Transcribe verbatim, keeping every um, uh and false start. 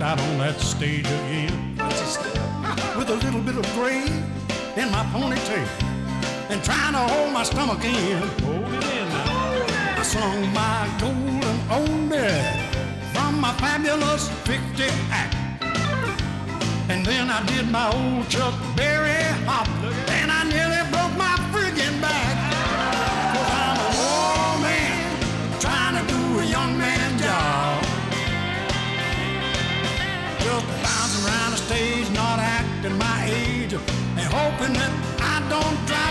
out on that stage again. With a little bit of gray in my ponytail and trying to hold my stomach in. Hold it in now. I sung my golden oldie from my fabulous fifty act. And then I did my old Chuck Berry hop, and I nearly broke my friggin' back. Cause I'm an old man trying to do a young man job. Just bouncing around the stage, not acting my age, and hoping that I don't drive